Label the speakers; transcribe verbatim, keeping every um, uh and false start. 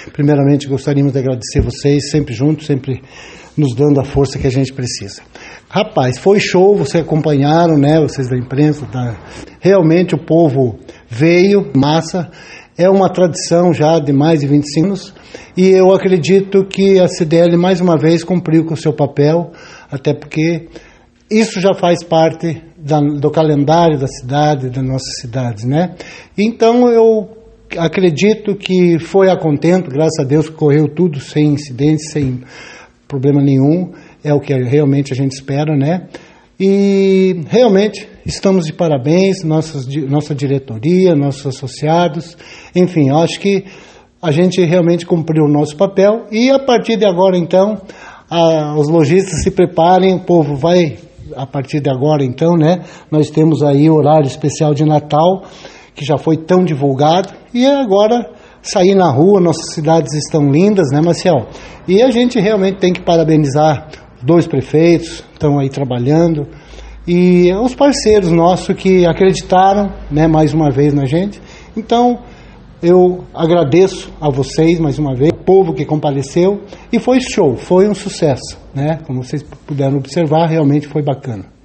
Speaker 1: primeiramente gostaríamos de agradecer vocês, sempre juntos, sempre nos dando a força que a gente precisa. Rapaz, foi show, vocês acompanharam, né, vocês da imprensa, tá? Realmente o povo veio, massa, é uma tradição já de mais de vinte e cinco anos, e eu acredito que a C D L mais uma vez cumpriu com o seu papel, até porque isso já faz parte da, do calendário da cidade, das nossas cidades, né? Então eu acredito que foi a contento, graças a Deus correu tudo sem incidentes, sem problema nenhum, é o que realmente a gente espera, né? E realmente estamos de parabéns, nossas, nossa diretoria, nossos associados, enfim, eu acho que a gente realmente cumpriu o nosso papel e a partir de agora então, a, os lojistas se preparem, o povo vai, a partir de agora então, né? Nós temos aí o horário especial de Natal, que já foi tão divulgado, e agora sair na rua, nossas cidades estão lindas, né, Maciel? E a gente realmente tem que parabenizar os dois prefeitos, estão aí trabalhando, e os parceiros nossos que acreditaram, né, mais uma vez na gente. Então, eu agradeço a vocês mais uma vez, o povo que compareceu, e foi show, foi um sucesso, né? Como vocês puderam observar, realmente foi bacana.